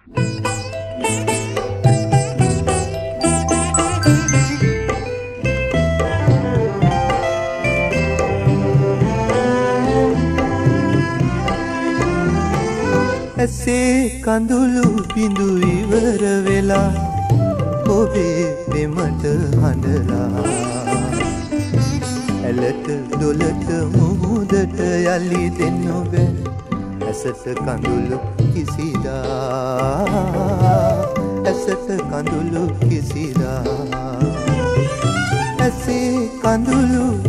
ඇසේ කඳුළු බිඳු ඉවර වෙලා ඔබේ පෙමට හඬලා ඇලට දොලට මුහුදට යලි දෙන්න බෑ ඇසට කඳුළු කිසිදා ඇසට කඳුළු කිසිදා ඇසේ කඳුළු